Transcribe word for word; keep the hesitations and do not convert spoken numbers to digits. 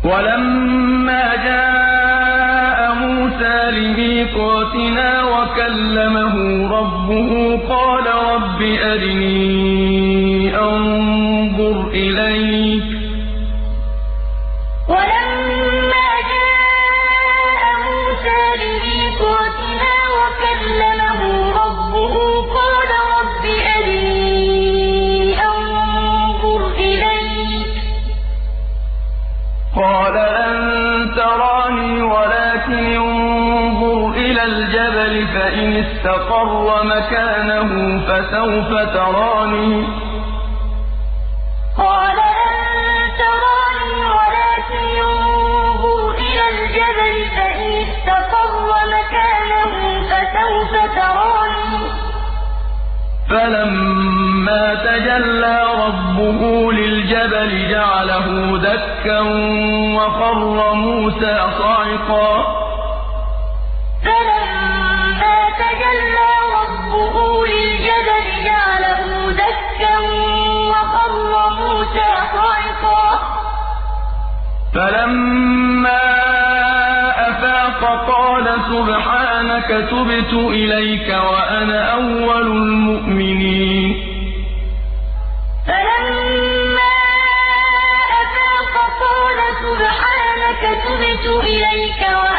وَلَمَّا جَاءَ مُوسَىٰ لِمِيقَاتِنَا وَكَلَّمَهُ رَبُّهُ قَالَ رَبِّ أَرِنِي أَنظُرْ إِلَيْكَ ۚ قَالَ لَن تَرَانِي وَلَٰكِنِ انظُرْ إِلَى الْجَبَلِ فَإِنِ اسْتَقَرَّ مَكَانَهُ فَسَوْفَ تَرَانِي ۚ فَلَمَّا تَجَلَّىٰ رَبُّهُ لِلْجَبَلِ جَعَلَهُ دَكًّا وَخَرَّ مُوسَىٰ صَعِقًا ۚ فَلَمَّا أَفَاقَ قَالَ سُبْحَانَكَ تُبْتُ إِلَيْكَ وَأَنَا أَوَّلُ الْمُؤْمِنِينَ وَلَمَّا جَاءَ مُوسَىٰ لِمِيقَاتِنَا وَكَلَّمَهُ رَبُّهُ قَالَ رَبِّ أَرِنِي أَنظُرْ إِلَيْكَ ۚ قَالَ لَن تَرَانِي وَلَٰكِنِ انظُرْ إِلَى الْجَبَلِ فَإِنِ اسْتَقَرَّ مَكَانَهُ فَسَوْفَ تَرَانِي ۚ فَلَمَّا أَفَاقَ قَالَ سُبْحَانَكَ تُبْتُ إِلَيْكَ وَأَنَا أَوَّلُ الْمُؤْمِنِينَ